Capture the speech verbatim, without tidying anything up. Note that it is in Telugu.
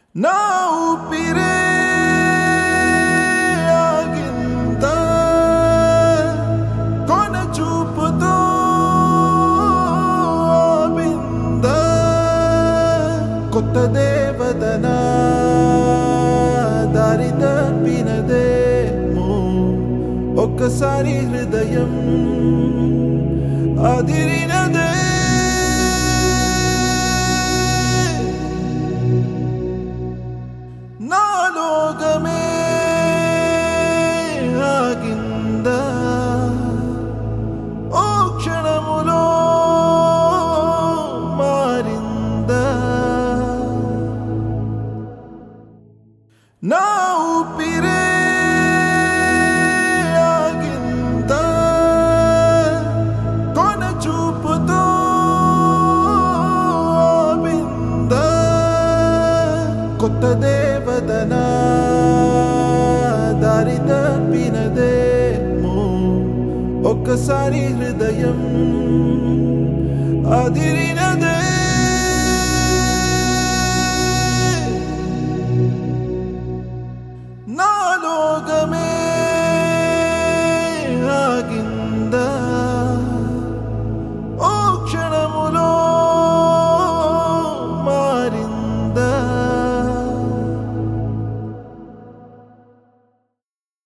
నా ఊపిరే ఆగిందా కొన చూపుతో ఆపిందా కొత్త దేవదనా దారి తప్పినదేమో ఒక్కసారి హృదయం అదిరినదే నా లోకమే ఆగిందా ఓ క్షణములో మారిందా నా ఊపిరే ఆగిందా కొన చూపుతో ఆపిందా కొత్త దేవదనా దారి తప్పినదేమో ఒక్కసారి హృదయం అదిరినదే